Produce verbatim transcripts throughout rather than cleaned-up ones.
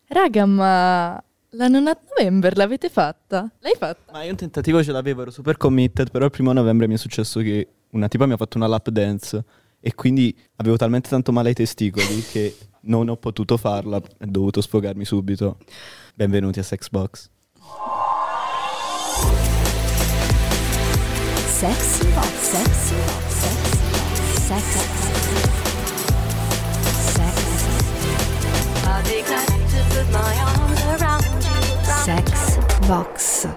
Raga, ma la nona novembre l'avete fatta? L'hai fatta? Ma io un tentativo ce l'avevo, ero super committed, però il primo novembre mi è successo che una tipa mi ha fatto una lap dance e quindi avevo talmente tanto male ai testicoli che non ho potuto farla, ho dovuto sfogarmi subito. Benvenuti a Sex Box. Sex Box, Sex Box, Sex Box, Sex Sex Box.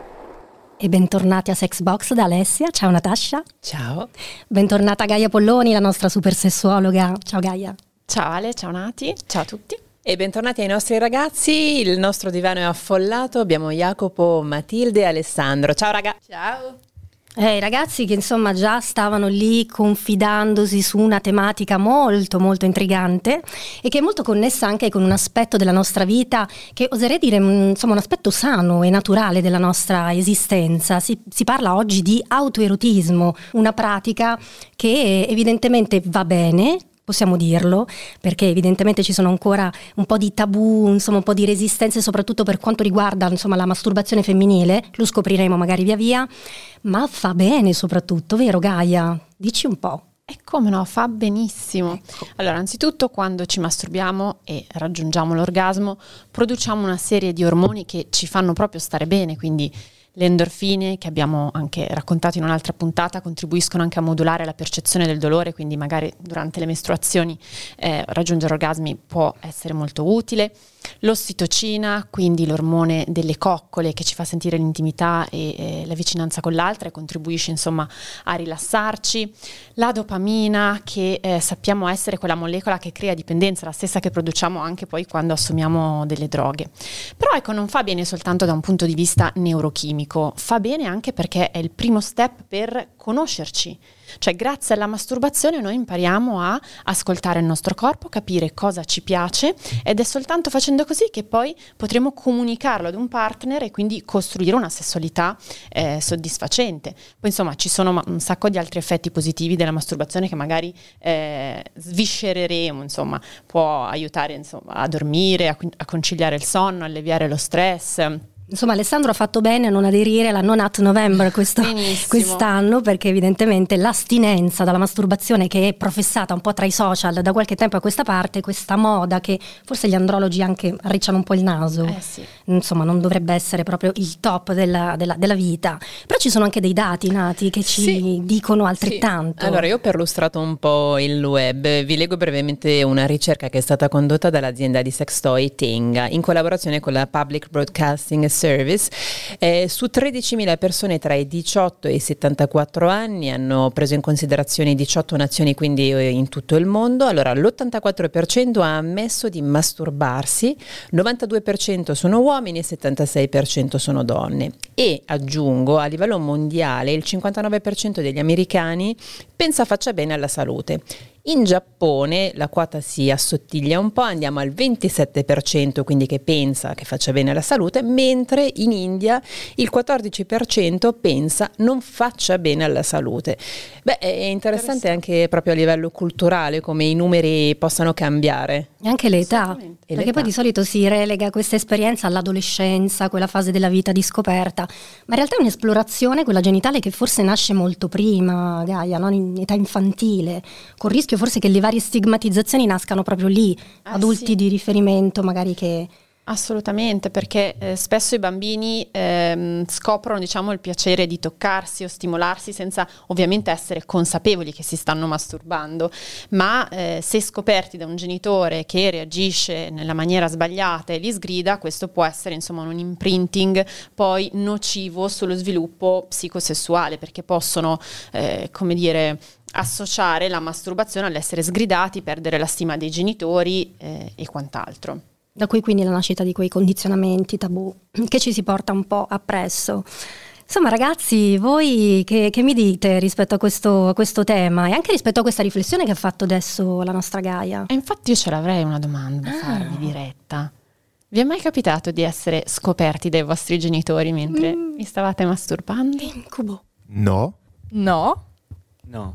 E bentornati a Sex Box da Alessia. Ciao Natascia. Ciao. Bentornata Gaia Polloni, la nostra super sessuologa. Ciao Gaia. Ciao Ale, ciao Nati, ciao a tutti. E bentornati ai nostri ragazzi, il nostro divano è affollato, abbiamo Jacopo, Matilde e Alessandro. Ciao raga. Ciao. Eh, i ragazzi che insomma già stavano lì confidandosi su una tematica molto molto intrigante e che è molto connessa anche con un aspetto della nostra vita che oserei dire insomma un aspetto sano e naturale della nostra esistenza. Si, si parla oggi di autoerotismo, una pratica che evidentemente va bene, possiamo dirlo, perché evidentemente ci sono ancora un po' di tabù, insomma un po' di resistenze, soprattutto per quanto riguarda insomma la masturbazione femminile, lo scopriremo magari via via, ma fa bene soprattutto, vero Gaia? Dici un po'. E come no, fa benissimo. Ecco. Allora, anzitutto quando ci masturbiamo e raggiungiamo l'orgasmo, produciamo una serie di ormoni che ci fanno proprio stare bene, quindi le endorfine, che abbiamo anche raccontato in un'altra puntata, contribuiscono anche a modulare la percezione del dolore, quindi magari durante le mestruazioni eh, raggiungere orgasmi può essere molto utile. L'ossitocina, quindi l'ormone delle coccole che ci fa sentire l'intimità e, e la vicinanza con l'altra e contribuisce insomma a rilassarci. La dopamina, che eh, sappiamo essere quella molecola che crea dipendenza, la stessa che produciamo anche poi quando assumiamo delle droghe. Però ecco, non fa bene soltanto da un punto di vista neurochimico, fa bene anche perché è il primo step per conoscerci. Cioè grazie alla masturbazione noi impariamo a ascoltare il nostro corpo, capire cosa ci piace ed è soltanto facendo così che poi potremo comunicarlo ad un partner e quindi costruire una sessualità eh, soddisfacente. Poi insomma ci sono un sacco di altri effetti positivi della masturbazione che magari eh, sviscereremo, insomma può aiutare insomma, a dormire, a, a conciliare il sonno, alleviare lo stress. Insomma Alessandro ha fatto bene a non aderire alla non at November questo, quest'anno, perché evidentemente l'astinenza dalla masturbazione, che è professata un po' tra i social da qualche tempo a questa parte, questa moda che forse gli andrologi anche arricciano un po' il naso, eh sì. insomma non dovrebbe essere proprio il top della, della, della vita. Però ci sono anche dei dati nati che ci sì. dicono altrettanto. Sì. Allora io ho perlustrato un po' il web, vi leggo brevemente una ricerca che è stata condotta dall'azienda di sex toy Tenga in collaborazione con la Public Broadcasting Service. Eh, su tredicimila persone tra i diciotto e i settantaquattro anni, hanno preso in considerazione diciotto nazioni, quindi in tutto il mondo. Allora l'ottantaquattro per cento ha ammesso di masturbarsi, novantadue per cento sono uomini e settantasei per cento sono donne. E aggiungo, a livello mondiale il cinquantanove per cento degli americani pensa faccia bene alla salute. In Giappone la quota si assottiglia un po', andiamo al ventisette per cento, quindi che pensa che faccia bene alla salute, mentre in India il quattordici per cento pensa non faccia bene alla salute. Beh, è interessante anche proprio a livello culturale come i numeri possano cambiare. E anche l'età, perché l'età. poi di solito si relega questa esperienza all'adolescenza, quella fase della vita di scoperta, ma in realtà è un'esplorazione, quella genitale, che forse nasce molto prima, Gaia, no? In età infantile, con rischio forse che le varie stigmatizzazioni nascano proprio lì, ah, adulti sì. di riferimento magari che... Assolutamente, perché eh, spesso i bambini ehm, scoprono, diciamo, il piacere di toccarsi o stimolarsi senza ovviamente essere consapevoli che si stanno masturbando, ma eh, se scoperti da un genitore che reagisce nella maniera sbagliata e li sgrida, questo può essere insomma un imprinting poi nocivo sullo sviluppo psicosessuale, perché possono, eh, come dire, associare la masturbazione all'essere sgridati, perdere la stima dei genitori eh, e quant'altro. Da qui quindi la nascita di quei condizionamenti tabù che ci si porta un po' appresso. Insomma ragazzi, voi che, che mi dite rispetto a questo, a questo tema e anche rispetto a questa riflessione che ha fatto adesso la nostra Gaia? E infatti io ce l'avrei una domanda da Ah. farvi diretta. Vi è mai capitato di essere scoperti dai vostri genitori mentre Mm. vi stavate masturbando? Incubo. No. No? No.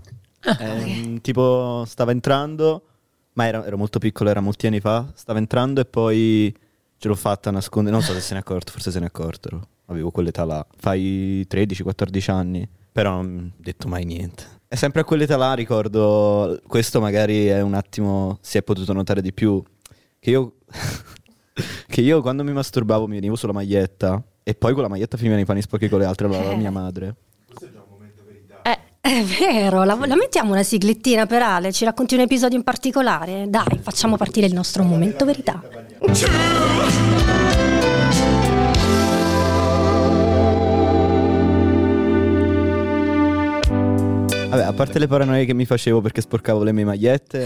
Eh, tipo stava entrando, ma ero, ero molto piccolo, era molti anni fa, stava entrando e poi ce l'ho fatta a nascondere, non so se se ne è accorto, forse se ne è accorto, avevo quell'età là, fai tredici quattordici anni, però non ho detto mai niente. E sempre a quell'età là ricordo, questo magari è un attimo, si è potuto notare di più, che io, che io quando mi masturbavo mi venivo sulla maglietta e poi con la maglietta finivano i panni sporchi con le altre, allora la mia madre. Questo è già un momento verità. Eh, è vero, la, la mettiamo una siglettina per Ale, ci racconti un episodio in particolare? Dai, facciamo partire il nostro momento verità. Vabbè, a parte le paranoie che mi facevo perché sporcavo le mie magliette,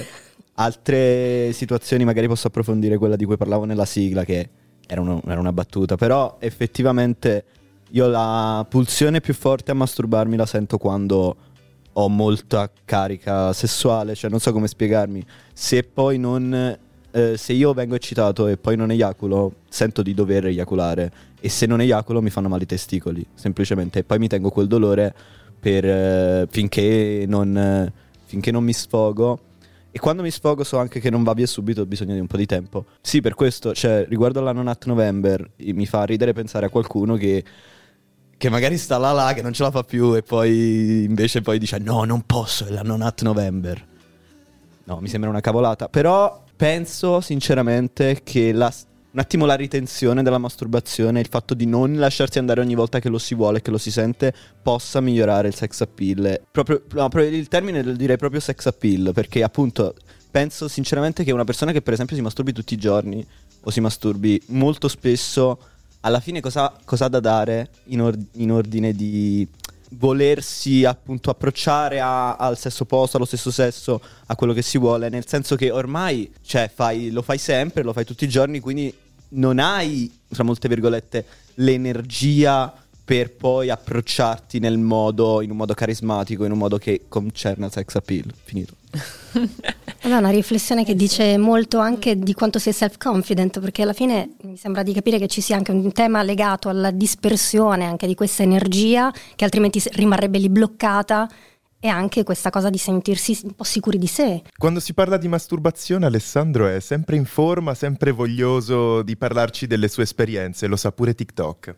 altre situazioni magari posso approfondire quella di cui parlavo nella sigla, che era, uno, era una battuta, però effettivamente io la pulsione più forte a masturbarmi la sento quando ho molta carica sessuale, cioè non so come spiegarmi, se poi non... Eh, se io vengo eccitato e poi non eiaculo, sento di dover eiaculare, e se non eiaculo mi fanno male i testicoli, semplicemente, e poi mi tengo quel dolore per eh, finché non eh, finché non mi sfogo, e quando mi sfogo so anche che non va via subito, ho bisogno di un po' di tempo. Sì, per questo, cioè, riguardo alla Non Nut November, mi fa ridere pensare a qualcuno che che magari sta là là, che non ce la fa più, e poi invece poi dice no, non posso, è la Non Nut November. No, mi sembra una cavolata, però penso sinceramente che la, un attimo la ritenzione della masturbazione, il fatto di non lasciarsi andare ogni volta che lo si vuole, che lo si sente, possa migliorare il sex appeal. Proprio, no, proprio il termine direi proprio sex appeal, perché appunto penso sinceramente che una persona che per esempio si masturbi tutti i giorni o si masturbi molto spesso, alla fine cosa, cosa ha da dare in, or- in ordine di volersi appunto approcciare a, al sesso opposto, allo stesso sesso, a quello che si vuole, nel senso che ormai, cioè, fai, lo fai sempre, lo fai tutti i giorni, quindi non hai, tra molte virgolette, l'energia per poi approcciarti nel modo, in un modo carismatico, in un modo che concerne al sex appeal. Finito. Allora, una riflessione che dice molto anche di quanto sei self-confident, perché alla fine mi sembra di capire che ci sia anche un tema legato alla dispersione anche di questa energia, che altrimenti rimarrebbe lì bloccata, e anche questa cosa di sentirsi un po' sicuri di sé. Quando si parla di masturbazione, Alessandro è sempre in forma, sempre voglioso di parlarci delle sue esperienze, lo sa pure TikTok.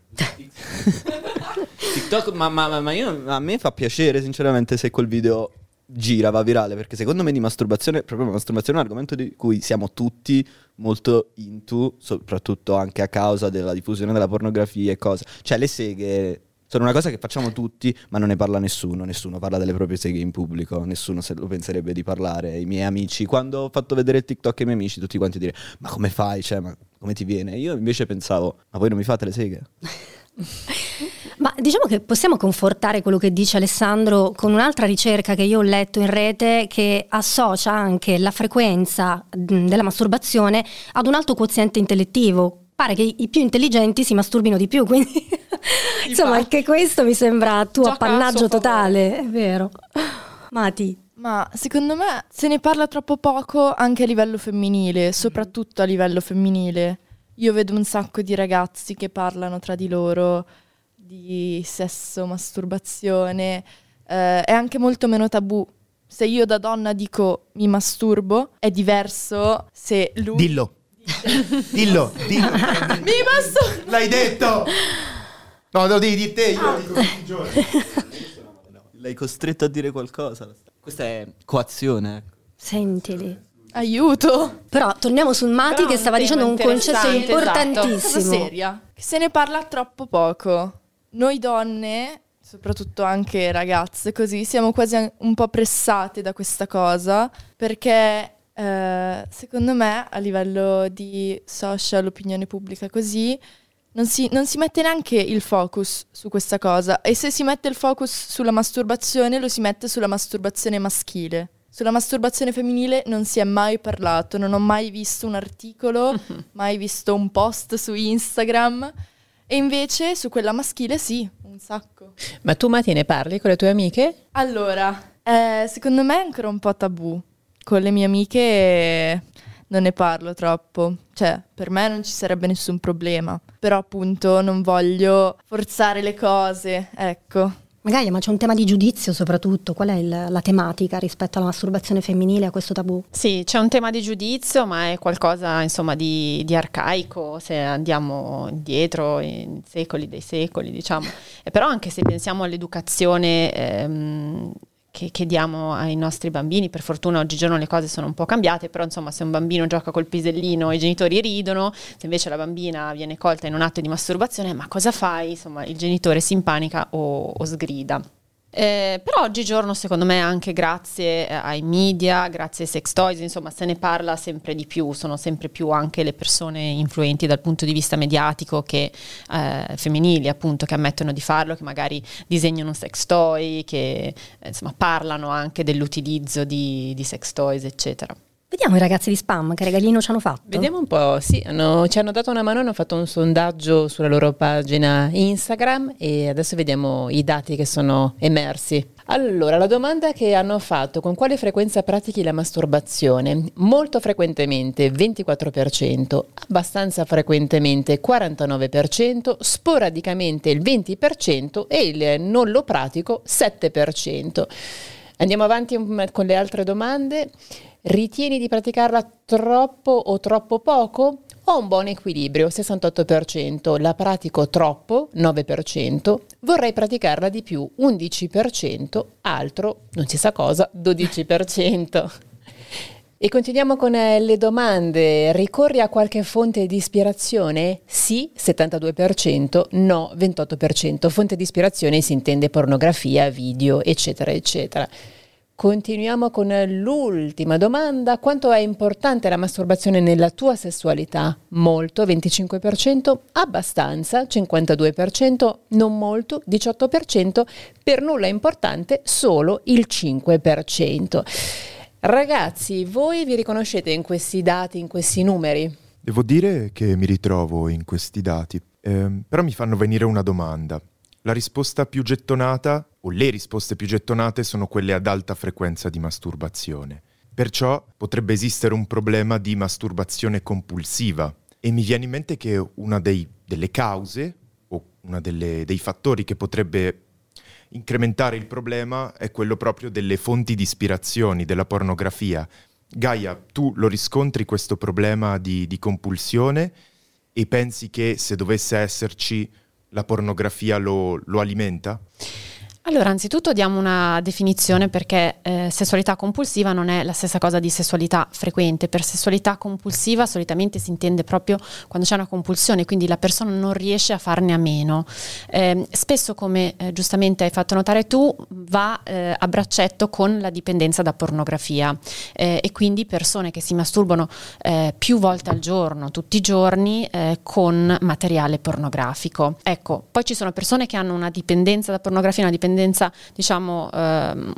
TikTok, ma, ma, ma io, a me fa piacere sinceramente se quel video gira, va virale, perché secondo me di masturbazione, proprio la masturbazione è un argomento di cui siamo tutti molto into, soprattutto anche a causa della diffusione della pornografia e cose. Cioè le seghe sono una cosa che facciamo tutti, ma non ne parla nessuno, nessuno parla delle proprie seghe in pubblico, nessuno se lo penserebbe di parlare. I miei amici, quando ho fatto vedere il TikTok ai miei amici, tutti quanti dire ma come fai, cioè ma come ti viene? Io invece pensavo, ma voi non mi fate le seghe? Ma diciamo che possiamo confortare quello che dice Alessandro con un'altra ricerca che io ho letto in rete, che associa anche la frequenza della masturbazione ad un alto quoziente intellettivo. Pare che i più intelligenti si masturbino di più, quindi insomma anche questo mi sembra tuo Gioca appannaggio totale, è vero. Mati. Ma secondo me se ne parla troppo poco anche a livello femminile, soprattutto a livello femminile. Io vedo un sacco di ragazzi che parlano tra di loro di sesso, masturbazione, eh, è anche molto meno tabù. Se io da donna dico mi masturbo, è diverso se lui... Dillo, dillo, dillo. Mi masturbo! L'hai detto! No, lo devi dire te, io lo dico tutti i giorni. L'hai costretto a dire qualcosa. Questa è coazione. Sentili. Aiuto! Però torniamo sul Mati Però che stava un dicendo un tema concetto interessante, importantissimo. esatto. Cosa seria. Se ne parla troppo poco. Noi donne, soprattutto anche ragazze così, siamo quasi un po' pressate da questa cosa, perché eh, secondo me a livello di social, opinione pubblica così, non si, non si mette neanche il focus su questa cosa, e se si mette il focus sulla masturbazione lo si mette sulla masturbazione maschile. Sulla masturbazione femminile non si è mai parlato, non ho mai visto un articolo, mai visto un post su Instagram, e invece su quella maschile sì, un sacco. Ma tu, Mati, ne parli con le tue amiche? Allora, eh, secondo me è ancora un po' tabù. Con le mie amiche non ne parlo troppo, cioè per me non ci sarebbe nessun problema, però appunto non voglio forzare le cose, ecco. Ma Gaia, ma c'è un tema di giudizio soprattutto, qual è il- la tematica rispetto alla masturbazione femminile, a questo tabù? Sì, c'è un tema di giudizio, ma è qualcosa insomma di, di arcaico, se andiamo indietro in secoli dei secoli, diciamo. E però anche se pensiamo all'educazione ehm, che, che diamo ai nostri bambini, per fortuna oggigiorno le cose sono un po' cambiate, però insomma se un bambino gioca col pisellino i genitori ridono, se invece la bambina viene colta in un atto di masturbazione, ma cosa fai? Insomma il genitore si impanica o, o sgrida. Eh, però oggigiorno secondo me anche grazie eh, ai media, grazie ai sex toys, insomma se ne parla sempre di più, sono sempre più anche le persone influenti dal punto di vista mediatico che eh, femminili appunto, che ammettono di farlo, che magari disegnano un sex toy, che eh, insomma parlano anche dell'utilizzo di, di sex toys eccetera. Vediamo i ragazzi di Spam, che regalino ci hanno fatto. Vediamo un po', sì, hanno- ci hanno dato una mano, hanno fatto un sondaggio sulla loro pagina Instagram e adesso vediamo i dati che sono emersi. Allora, la domanda che hanno fatto: con quale frequenza pratichi la masturbazione? Molto frequentemente ventiquattro per cento, abbastanza frequentemente quarantanove per cento, sporadicamente il venti per cento e il non lo pratico sette per cento. Andiamo avanti un- con le altre domande. Ritieni di praticarla troppo o troppo poco? Ho un buon equilibrio, sessantotto per cento. La pratico troppo, nove per cento. Vorrei praticarla di più, undici per cento. Altro, non si sa cosa, dodici per cento. E continuiamo con eh, le domande. Ricorri a qualche fonte di ispirazione? Sì, settantadue per cento. No, ventotto per cento. Fonte di ispirazione si intende pornografia, video, eccetera, eccetera. Continuiamo con l'ultima domanda. Quanto è importante la masturbazione nella tua sessualità? Molto, venticinque per cento, abbastanza, cinquantadue per cento, non molto, diciotto per cento, per nulla importante, solo il cinque per cento. Ragazzi, voi vi riconoscete in questi dati, in questi numeri? Devo dire che mi ritrovo in questi dati, ehm, però mi fanno venire una domanda. La risposta più gettonata, o le risposte più gettonate, sono quelle ad alta frequenza di masturbazione. Perciò potrebbe esistere un problema di masturbazione compulsiva. E mi viene in mente che una dei- delle cause, o una delle- dei fattori che potrebbe incrementare il problema è quello proprio delle fonti di ispirazioni, della pornografia. Gaia, tu lo riscontri questo problema di, di compulsione e pensi che se dovesse esserci la pornografia lo, lo alimenta? Allora, anzitutto diamo una definizione, perché eh, sessualità compulsiva non è la stessa cosa di sessualità frequente. Per sessualità compulsiva solitamente si intende proprio quando c'è una compulsione, quindi la persona non riesce a farne a meno. Eh, spesso, come eh, giustamente hai fatto notare tu, va eh, a braccetto con la dipendenza da pornografia eh, e quindi persone che si masturbano eh, più volte al giorno, tutti i giorni, eh, con materiale pornografico. Ecco, poi ci sono persone che hanno una dipendenza da pornografia, una dipendenza diciamo ehm,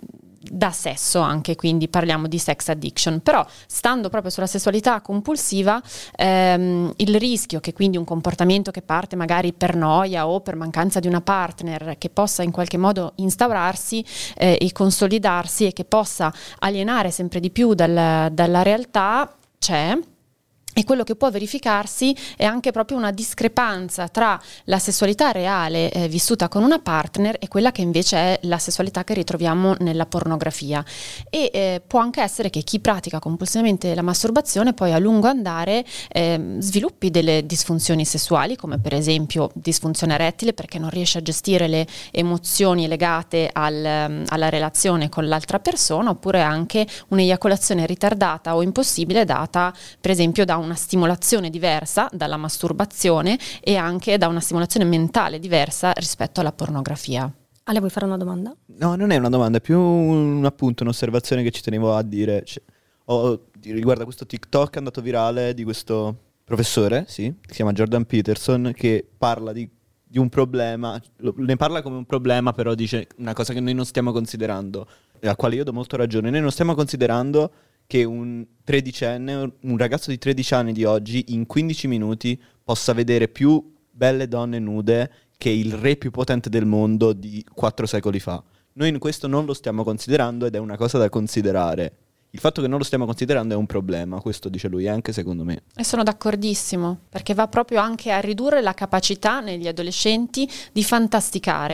da sesso anche, quindi parliamo di sex addiction. Però stando proprio sulla sessualità compulsiva, ehm, il rischio che quindi un comportamento che parte magari per noia o per mancanza di una partner, che possa in qualche modo instaurarsi eh, e consolidarsi e che possa alienare sempre di più dal, dalla realtà, c'è. E quello che può verificarsi è anche proprio una discrepanza tra la sessualità reale eh, vissuta con una partner e quella che invece è la sessualità che ritroviamo nella pornografia. E eh, può anche essere che chi pratica compulsivamente la masturbazione poi a lungo andare eh, sviluppi delle disfunzioni sessuali, come per esempio disfunzione erettile, perché non riesce a gestire le emozioni legate al, alla relazione con l'altra persona, oppure anche un'eiaculazione ritardata o impossibile data per esempio da un una stimolazione diversa dalla masturbazione e anche da una stimolazione mentale diversa rispetto alla pornografia. Ale, vuoi fare una domanda? No, non è una domanda, è più un appunto, un'osservazione che ci tenevo a dire. Cioè, ho, riguarda questo TikTok andato virale di questo professore, sì, che si chiama Jordan Peterson, che parla di, di un problema, lo, ne parla come un problema, però dice una cosa che noi non stiamo considerando, e alla quale io do molto ragione. Noi non stiamo considerando che un tredicenne, un ragazzo di tredici anni di oggi, in quindici minuti possa vedere più belle donne nude che il re più potente del mondo di quattro secoli fa. Noi in questo non lo stiamo considerando ed è una cosa da considerare. Il fatto che non lo stiamo considerando è un problema, questo dice lui, anche secondo me. E sono d'accordissimo, perché va proprio anche a ridurre la capacità negli adolescenti di fantasticare.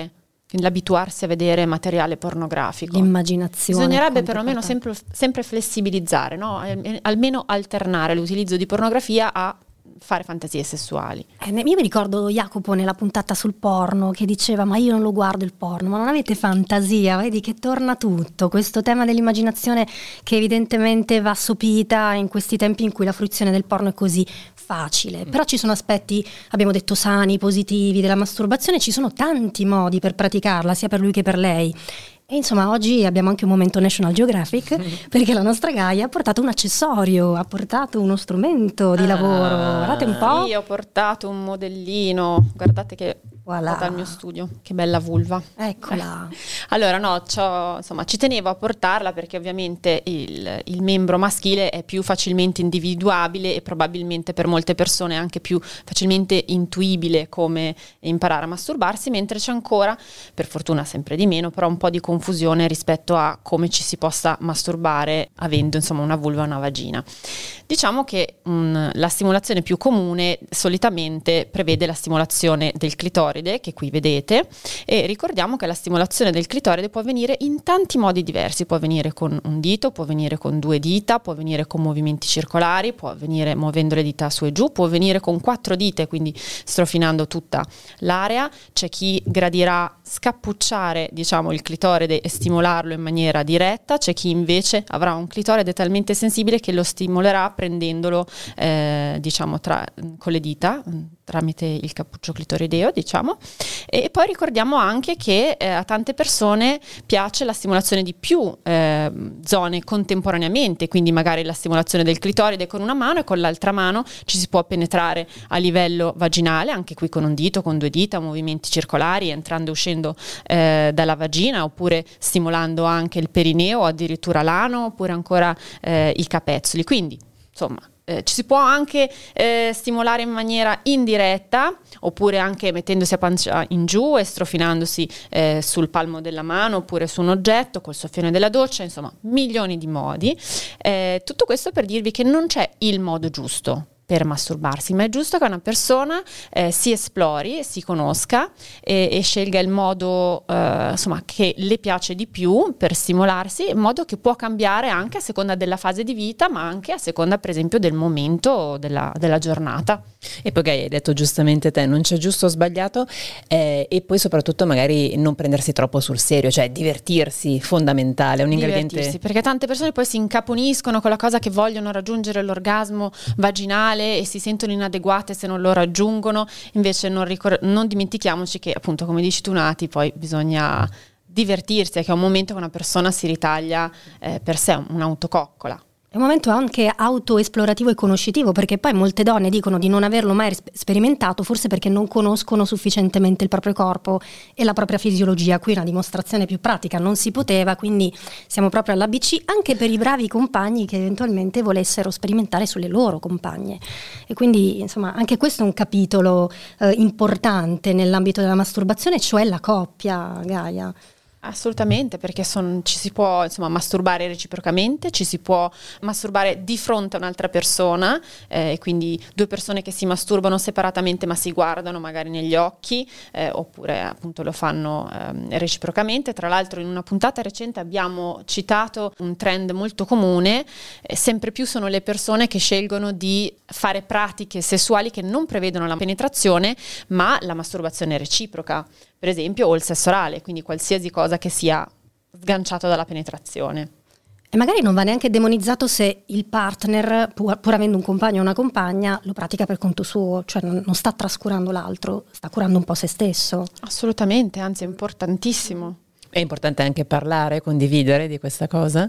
quindi l'abituarsi a vedere materiale pornografico. L'immaginazione. Bisognerebbe perlomeno sempre, sempre flessibilizzare, no? Almeno alternare l'utilizzo di pornografia a fare fantasie sessuali. Eh, io mi ricordo Jacopo nella puntata sul porno che diceva ma io non lo guardo il porno, ma non avete fantasia? Vedi che torna tutto, questo tema dell'immaginazione che evidentemente va sopita in questi tempi in cui la fruizione del porno è così facile, però ci sono aspetti, abbiamo detto, sani, positivi della masturbazione, ci sono tanti modi per praticarla sia per lui che per lei. E insomma oggi abbiamo anche un momento National Geographic perché la nostra Gaia ha portato un accessorio, ha portato uno strumento di lavoro. Guardate un po'. Io ho portato un modellino, guardate che voilà. dal mio studio, che bella vulva. Eccola. Eh. Allora no, c'ho, insomma ci tenevo a portarla perché ovviamente il, il membro maschile è più facilmente individuabile e probabilmente per molte persone anche più facilmente intuibile come imparare a masturbarsi, mentre c'è ancora, per fortuna sempre di meno, però un po' di confusione rispetto a come ci si possa masturbare avendo insomma una vulva e una vagina. Diciamo che mh, la stimolazione più comune solitamente prevede la stimolazione del clitoride, che qui vedete, e ricordiamo che la stimolazione del clitoride può avvenire in tanti modi diversi, può avvenire con un dito, può avvenire con due dita, può avvenire con movimenti circolari, può avvenire muovendo le dita su e giù, può avvenire con quattro dita, quindi strofinando tutta l'area. C'è chi gradirà scappucciare diciamo il clitoride e stimolarlo in maniera diretta, c'è chi invece avrà un clitoride talmente sensibile che lo stimolerà prendendolo eh, diciamo tra, con le dita tramite il cappuccio clitorideo, diciamo. E poi ricordiamo anche che eh, a tante persone piace la stimolazione di più eh, zone contemporaneamente, quindi magari la stimolazione del clitoride con una mano e con l'altra mano ci si può penetrare a livello vaginale, anche qui con un dito, con due dita, movimenti circolari, entrando e uscendo eh, dalla vagina, oppure stimolando anche il perineo o addirittura l'ano, oppure ancora eh, i capezzoli. Quindi, insomma, Eh, ci si può anche eh, stimolare in maniera indiretta, oppure anche mettendosi a pancia in giù e strofinandosi eh, sul palmo della mano oppure su un oggetto col soffione della doccia, insomma milioni di modi. Eh, tutto questo per dirvi che non c'è il modo giusto per masturbarsi, ma è giusto che una persona eh, si esplori, si conosca e, e scelga il modo eh, insomma che le piace di più per stimolarsi, in modo che può cambiare anche a seconda della fase di vita, ma anche a seconda per esempio del momento della, della giornata. E poi hai detto giustamente te, non c'è giusto o sbagliato, eh, e poi soprattutto magari non prendersi troppo sul serio, cioè divertirsi, fondamentale, un ingrediente. Divertirsi, perché tante persone poi si incaponiscono con la cosa che vogliono raggiungere l'orgasmo vaginale e si sentono inadeguate se non lo raggiungono. Invece non, ricor- non dimentichiamoci che appunto, come dici tu Nati, poi bisogna divertirsi, è che è un momento che una persona si ritaglia eh, per sé un'autococcola. È un momento anche autoesplorativo e conoscitivo, perché poi molte donne dicono di non averlo mai sperimentato, forse perché non conoscono sufficientemente il proprio corpo e la propria fisiologia. Qui una dimostrazione più pratica non si poteva, quindi siamo proprio all'A B C anche per i bravi compagni che eventualmente volessero sperimentare sulle loro compagne. E quindi insomma anche questo è un capitolo eh, importante nell'ambito della masturbazione, cioè la coppia, Gaia. Assolutamente, perché son, ci si può insomma masturbare reciprocamente, ci si può masturbare di fronte a un'altra persona, eh, quindi due persone che si masturbano separatamente ma si guardano magari negli occhi, eh, oppure appunto lo fanno eh, reciprocamente. Tra l'altro in una puntata recente abbiamo citato un trend molto comune, eh, sempre più sono le persone che scelgono di fare pratiche sessuali che non prevedono la penetrazione ma la masturbazione reciproca, per esempio, o il sesso orale, quindi qualsiasi cosa che sia sganciato dalla penetrazione. E magari non va neanche demonizzato se il partner, pur, pur avendo un compagno o una compagna, lo pratica per conto suo, cioè non, non sta trascurando l'altro, sta curando un po' se stesso. Assolutamente, anzi è importantissimo. È importante anche parlare, condividere di questa cosa?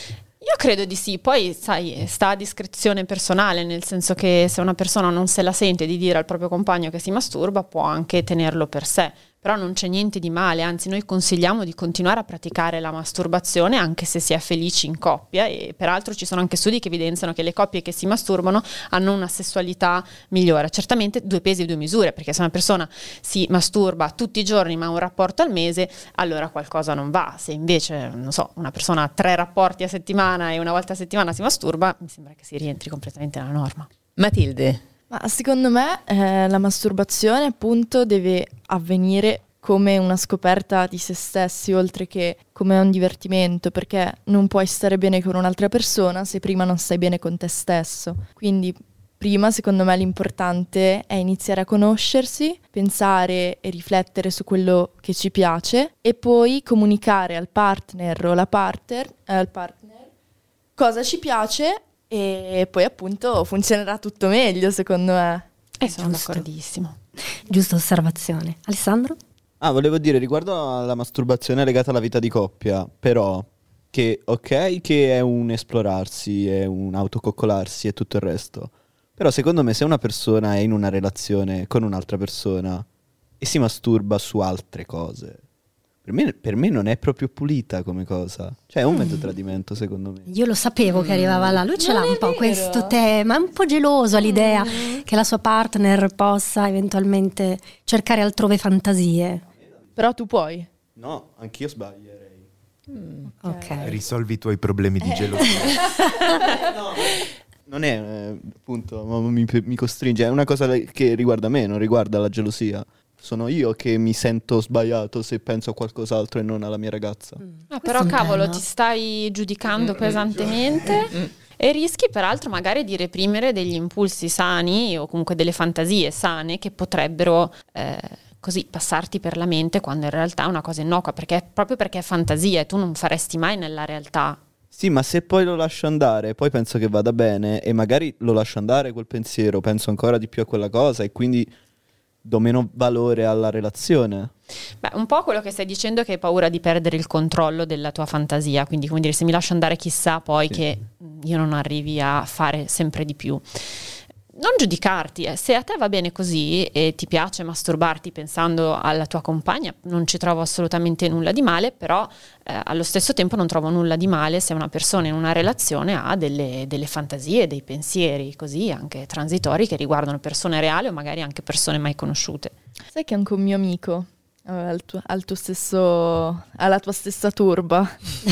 Io credo di sì, poi sai, sta a discrezione personale, nel senso che se una persona non se la sente di dire al proprio compagno che si masturba, può anche tenerlo per sé. Però non c'è niente di male, anzi noi consigliamo di continuare a praticare la masturbazione anche se si è felici in coppia, e peraltro ci sono anche studi che evidenziano che le coppie che si masturbano hanno una sessualità migliore. Certamente due pesi e due misure, perché se una persona si masturba tutti i giorni ma ha un rapporto al mese, allora qualcosa non va. Se invece, non so, una persona ha tre rapporti a settimana e una volta a settimana si masturba, mi sembra che si rientri completamente nella norma. Matilde? Ma secondo me eh, la masturbazione appunto deve avvenire come una scoperta di se stessi, oltre che come un divertimento, perché non puoi stare bene con un'altra persona se prima non stai bene con te stesso. Quindi prima, secondo me, l'importante è iniziare a conoscersi, pensare e riflettere su quello che ci piace e poi comunicare al partner o alla partner, eh, al partner cosa ci piace, e poi appunto funzionerà tutto meglio, secondo me. E sono Giusto. d'accordissimo. Giusta osservazione. Alessandro? Ah, volevo dire, riguardo alla masturbazione legata alla vita di coppia, però, che ok che è un esplorarsi, è un autococcolarsi e tutto il resto, però secondo me se una persona è in una relazione con un'altra persona e si masturba su altre cose, per me, per me non è proprio pulita come cosa. Cioè è un mezzo tradimento, secondo me. Io lo sapevo che arrivava là, lui ce Non l'ha è un po' vero. questo tema, è un po' geloso all'idea che la sua partner possa eventualmente cercare altrove fantasie. Però tu puoi. No, anch'io sbaglierei. Ok. Risolvi i tuoi problemi di gelosia. Non è, eh, appunto, ma mi, mi costringe, è una cosa che riguarda me, non riguarda la gelosia. Sono io che mi sento sbagliato se penso a qualcos'altro e non alla mia ragazza. Ah, Questo però è un cavolo, tema. ti stai giudicando pesantemente e rischi peraltro magari di reprimere degli impulsi sani o comunque delle fantasie sane che potrebbero eh, così passarti per la mente quando in realtà è una cosa innocua, perché proprio perché è fantasia e tu non faresti mai nella realtà. Sì, ma se poi lo lascio andare, poi penso che vada bene e magari lo lascio andare quel pensiero, penso ancora di più a quella cosa e quindi do meno valore alla relazione. Beh, un po' quello che stai dicendo è che hai paura di perdere il controllo della tua fantasia, quindi come dire, se mi lascio andare chissà poi Sì. che io non arrivi a fare sempre di più. Non giudicarti, eh. Se a te va bene così e ti piace masturbarti pensando alla tua compagna, non ci trovo assolutamente nulla di male, però eh, allo stesso tempo non trovo nulla di male se una persona in una relazione ha delle, delle fantasie, dei pensieri così anche transitori che riguardano persone reali o magari anche persone mai conosciute. Sai che anche un mio amico aveva il tuo- al tuo stesso, alla tua stessa turba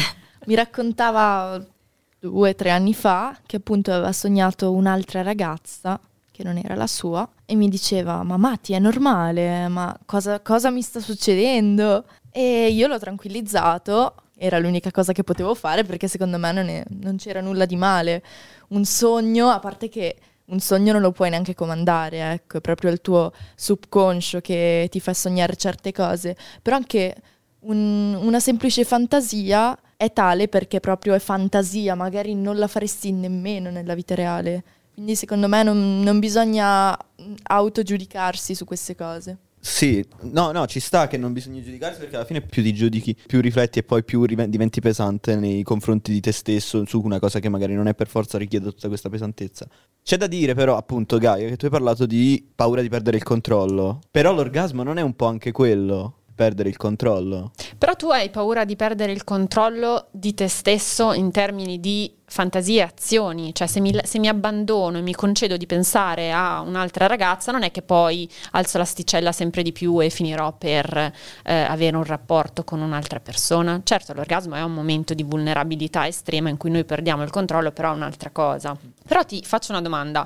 mi raccontava due o tre anni fa che appunto aveva sognato un'altra ragazza che non era la sua e mi diceva: ma Matti, è normale, ma cosa, cosa mi sta succedendo? E io l'ho tranquillizzato, era l'unica cosa che potevo fare perché secondo me non, è- non c'era nulla di male. Un sogno, a parte che un sogno non lo puoi neanche comandare, ecco, è proprio il tuo subconscio che ti fa sognare certe cose, però anche un- una semplice fantasia è tale perché proprio è fantasia, magari non la faresti nemmeno nella vita reale. Quindi secondo me non, non bisogna mm, autogiudicarsi su queste cose. Sì, no, no, ci sta che non bisogna giudicarsi perché alla fine più ti giudichi, più rifletti e poi più riven- diventi pesante nei confronti di te stesso su una cosa che magari non è per forza richiede tutta questa pesantezza. C'è da dire però, appunto, Gaia, che tu hai parlato di paura di perdere il controllo, però l'orgasmo non è un po' anche quello? Perdere il controllo. Però tu hai paura di perdere il controllo di te stesso in termini di fantasie e azioni, cioè se mi, se mi abbandono e mi concedo di pensare a un'altra ragazza non è che poi alzo l'asticella sempre di più e finirò per eh, avere un rapporto con un'altra persona. Certo, l'orgasmo è un momento di vulnerabilità estrema in cui noi perdiamo il controllo, però è un'altra cosa. Però ti faccio una domanda,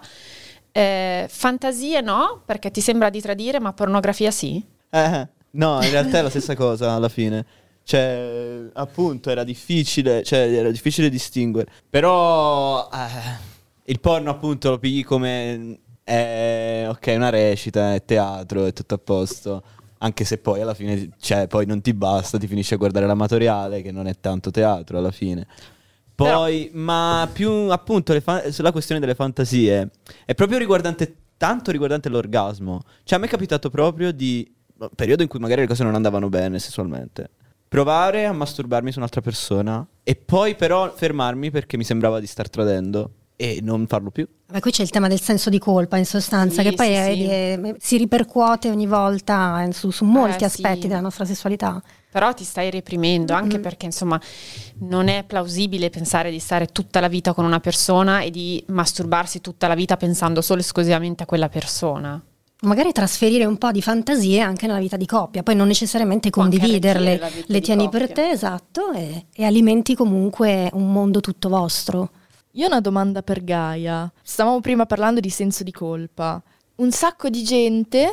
eh, fantasie no, perché ti sembra di tradire, ma pornografia sì? Eh, no, in realtà è la stessa cosa alla fine. Cioè, appunto, era difficile, cioè, era difficile distinguere. Però eh, il porno, appunto, lo pigli come è, ok, una recita, è teatro, è tutto a posto. Anche se poi alla fine, cioè, poi non ti basta, ti finisci a guardare l'amatoriale, che non è tanto teatro alla fine. Poi, ma più appunto le fa- sulla questione delle fantasie, è proprio riguardante, tanto riguardante l'orgasmo. Cioè, a me è capitato proprio di periodo in cui magari le cose non andavano bene sessualmente, provare a masturbarmi su un'altra persona e poi però fermarmi perché mi sembrava di star tradendo e non farlo più. Beh, qui c'è il tema del senso di colpa in sostanza, Sì, che poi sì, è- sì. è- si ripercuote ogni volta su, su molti Eh, aspetti sì. della nostra sessualità. Però ti stai reprimendo, anche Mm. perché insomma non è plausibile pensare di stare tutta la vita con una persona e di masturbarsi tutta la vita pensando solo e esclusivamente a quella persona. Magari trasferire un po' di fantasie anche nella vita di coppia, poi non necessariamente Può anche condividerle, arricchire la vita le di tieni coppia. per te, esatto, e, e alimenti comunque un mondo tutto vostro. Io ho una domanda per Gaia. Stavamo prima parlando di senso di colpa. Un sacco di gente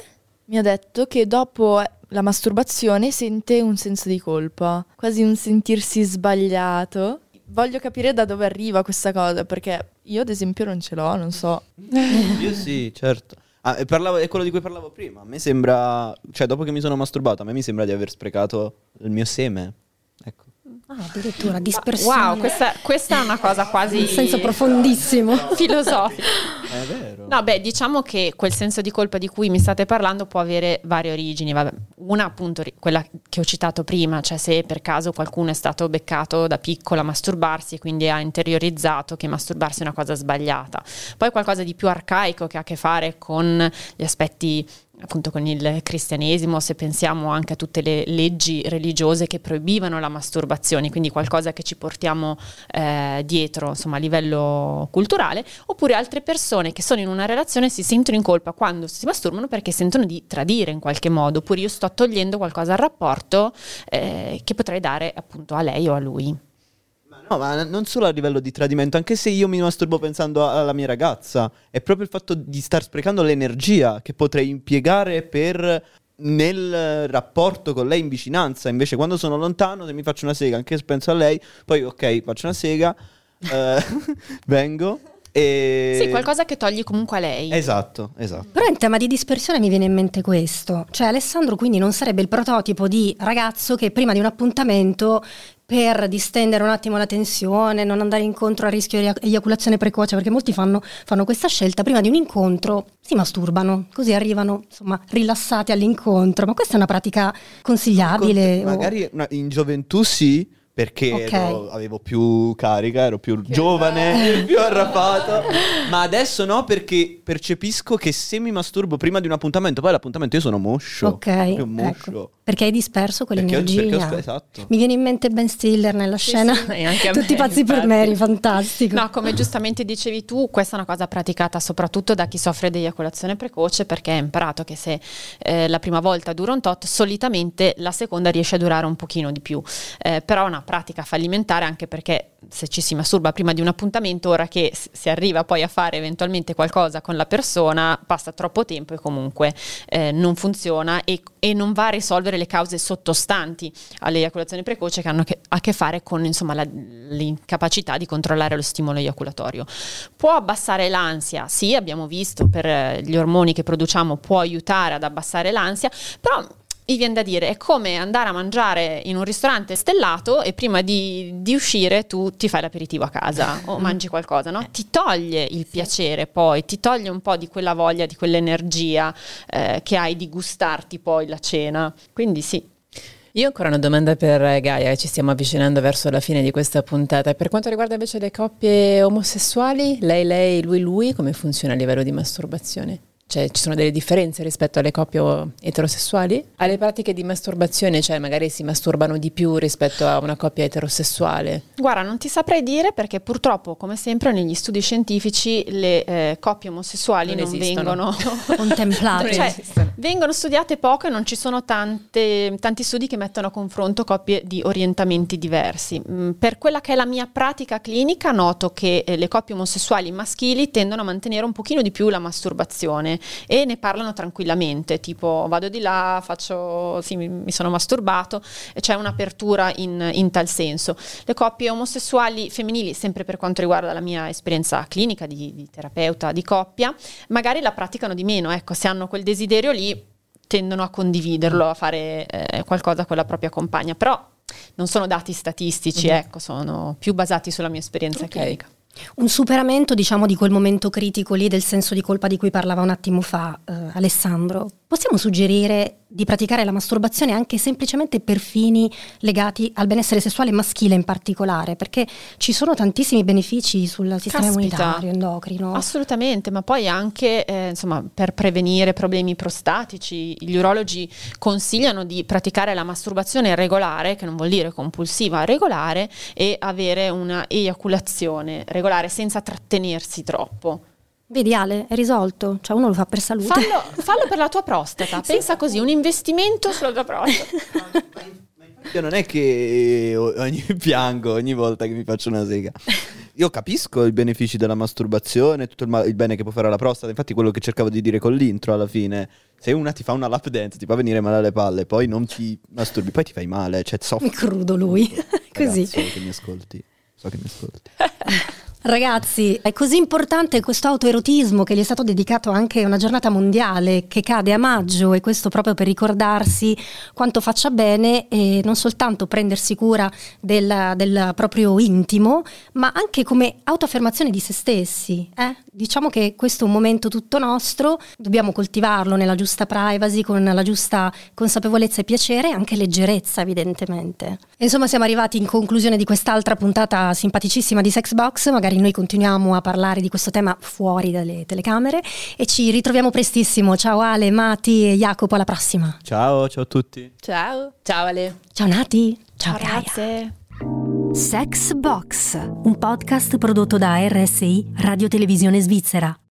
mi ha detto che dopo la masturbazione sente un senso di colpa, quasi un sentirsi sbagliato. Voglio capire da dove arriva questa cosa, perché io ad esempio non ce l'ho, non so. Io sì, certo. Ah, e parlavo, è quello di cui parlavo prima. A me sembra, cioè dopo che mi sono masturbato, a me mi sembra di aver sprecato il mio seme. Ecco. Ah, addirittura dispersione. Wow, questa, questa è una cosa quasi... In senso profondissimo. Filosofica. È vero. No, beh, diciamo che quel senso di colpa di cui mi state parlando può avere varie origini. Vabbè, una appunto quella che ho citato prima, cioè se per caso qualcuno è stato beccato da piccolo a masturbarsi e quindi ha interiorizzato che masturbarsi è una cosa sbagliata. Poi qualcosa di più arcaico che ha a che fare con gli aspetti appunto con il cristianesimo, se pensiamo anche a tutte le leggi religiose che proibivano la masturbazione, quindi qualcosa che ci portiamo eh, dietro, insomma, a livello culturale, oppure altre persone che sono in una relazione e si sentono in colpa quando si masturbano perché sentono di tradire in qualche modo, oppure io sto togliendo qualcosa al rapporto eh, che potrei dare appunto a lei o a lui. No, ma non solo a livello di tradimento, anche se io mi masturbo pensando alla mia ragazza, è proprio il fatto di star sprecando l'energia che potrei impiegare per nel rapporto con lei in vicinanza. Invece quando sono lontano, se mi faccio una sega, anche se penso a lei, poi ok, faccio una sega, eh, vengo e... Sì, qualcosa che togli comunque a lei. Esatto, esatto. Però in tema di dispersione mi viene in mente questo. Cioè Alessandro quindi non sarebbe il prototipo di ragazzo che prima di un appuntamento, per distendere un attimo la tensione, non andare incontro al rischio di eiaculazione precoce, perché molti fanno, fanno questa scelta, prima di un incontro si masturbano, così arrivano insomma rilassati all'incontro. Ma questa è una pratica consigliabile? Magari o... in gioventù sì, perché okay. ero, avevo più carica, ero più che giovane, più arrabbiato. Ma adesso no, perché percepisco che se mi masturbo prima di un appuntamento, poi l'appuntamento io sono moscio. Ok, io moscio. Ecco. Perché hai disperso quell'energia. Perché, perché ho, esatto. Mi viene in mente Ben Stiller nella sì, scena sì, e anche a Tutti me, pazzi infatti. per Mary, fantastico. No, come giustamente dicevi tu, questa è una cosa praticata soprattutto da chi soffre di eiaculazione precoce, perché ha imparato che se eh, la prima volta dura un tot, solitamente la seconda riesce a durare un pochino di più. Eh, però è una pratica fallimentare, anche perché se ci si masturba prima di un appuntamento, ora che si arriva poi a fare eventualmente qualcosa con la persona, passa troppo tempo e comunque eh, non funziona e, e non va a risolvere le cause sottostanti all'eiaculazione precoce, che hanno che, a che fare con insomma la, l'incapacità di controllare lo stimolo eiaculatorio. Può abbassare l'ansia, sì, abbiamo visto per gli ormoni che produciamo può aiutare ad abbassare l'ansia, però mi viene da dire, è come andare a mangiare in un ristorante stellato e prima di, di uscire tu ti fai l'aperitivo a casa o mangi qualcosa, no? Ti toglie il piacere poi, ti toglie un po' di quella voglia, di quell'energia eh, che hai di gustarti poi la cena. Quindi sì. Io ho ancora una domanda per Gaia, ci stiamo avvicinando verso la fine di questa puntata. Per quanto riguarda invece le coppie omosessuali, lei, lei, lui, lui, come funziona a livello di masturbazione? Cioè, ci sono delle differenze rispetto alle coppie eterosessuali? Alle pratiche di masturbazione, cioè magari si masturbano di più rispetto a una coppia eterosessuale? Guarda, non ti saprei dire, perché purtroppo, come sempre, negli studi scientifici le eh, coppie omosessuali non, non vengono contemplate. Cioè, vengono studiate poco e non ci sono tante, tanti studi che mettono a confronto coppie di orientamenti diversi. Mm, per quella che è la mia pratica clinica, noto che eh, le coppie omosessuali maschili tendono a mantenere un pochino di più la masturbazione e ne parlano tranquillamente, tipo vado di là, faccio sì, mi, mi sono masturbato, e c'è un'apertura in, in tal senso. Le coppie omosessuali femminili, sempre per quanto riguarda la mia esperienza clinica di, di terapeuta di coppia, magari la praticano di meno, ecco, se hanno quel desiderio lì tendono a condividerlo, a fare eh, qualcosa con la propria compagna, però non sono dati statistici, mm-hmm. ecco, sono più basati sulla mia esperienza okay. clinica. Un superamento, diciamo, di quel momento critico lì del senso di colpa di cui parlava un attimo fa eh, Alessandro. Possiamo suggerire di praticare la masturbazione anche semplicemente per fini legati al benessere sessuale maschile in particolare, perché ci sono tantissimi benefici sul sistema Caspita. immunitario, endocrino. Assolutamente, ma poi anche eh, insomma, per prevenire problemi prostatici, gli urologi consigliano di praticare la masturbazione regolare, che non vuol dire compulsiva, regolare, e avere una eiaculazione regolare senza trattenersi troppo. Vedi Ale, è risolto, cioè uno lo fa per salute. Fallo, fallo per la tua prostata, pensa così, un investimento sulla tua prostata. Io non è che ogni, piango ogni volta che mi faccio una sega. io capisco i benefici della masturbazione, tutto il, ma- il bene che può fare alla prostata. Infatti quello che cercavo di dire con l'intro alla fine, se una ti fa una lap dance ti fa venire male alle palle, poi non ti masturbi, poi ti fai male, cioè soffri. Crudo lui. Così. Ragazzo, che mi ascolti, so che mi ascolti. Ragazzi, è così importante questo autoerotismo che gli è stato dedicato anche una giornata mondiale che cade a maggio, e questo proprio per ricordarsi quanto faccia bene e non soltanto prendersi cura del, del proprio intimo, ma anche come autoaffermazione di se stessi. Eh? Diciamo che questo è un momento tutto nostro, dobbiamo coltivarlo nella giusta privacy, con la giusta consapevolezza e piacere e anche leggerezza, evidentemente. E insomma, siamo arrivati in conclusione di quest'altra puntata simpaticissima di Sexbox. Magari noi continuiamo a parlare di questo tema fuori dalle telecamere e ci ritroviamo prestissimo. Ciao Ale, Mati e Jacopo, alla prossima. Ciao, ciao a tutti. Ciao. Ciao Ale. Ciao Nati. Ciao, Ciao ragazze. Sexbox, un podcast prodotto da R S I Radio Televisione Svizzera.